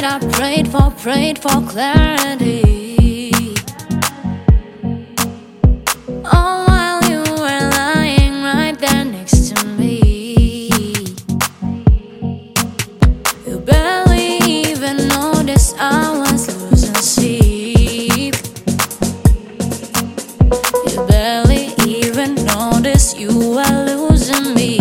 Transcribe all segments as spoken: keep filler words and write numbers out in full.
I prayed for, prayed for clarity. All while you were lying right there next to me. You barely even noticed I was losing sleep. You barely even noticed you were losing me.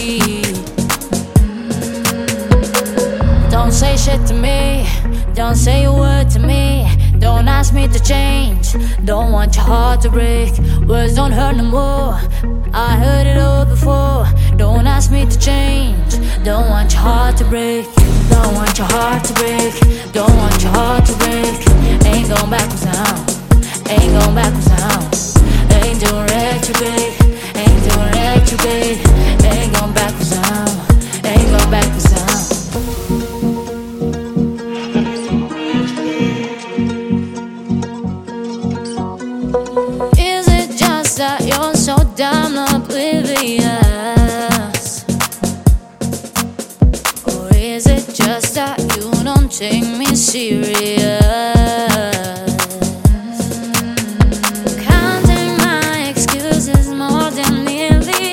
Don't say shit to me, don't say a word to me. Don't ask me to change, don't want your heart to break. Words don't hurt no more, I heard it all before. Don't ask me to change, don't want your heart to break. Don't want your heart to break, don't want your heart to break. Ain't going backwards now, ain't going backwards now. Ain't doing retrograde, ain't doing retrograde. Ain't going backwards now, ain't going backwards now. Is it just that you're so damn oblivious? Or is it just that you don't take me serious? Counting my excuses more than nearly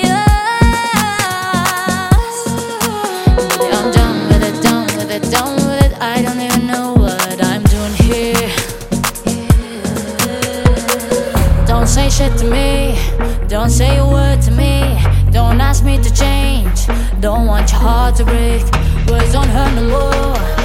us. But I'm done with it, done with it, done with it. I don't even know what I'm doing here. Don't say shit to me, don't say a word to me. Don't ask me to change, don't want your heart to break. Words don't hurt no more,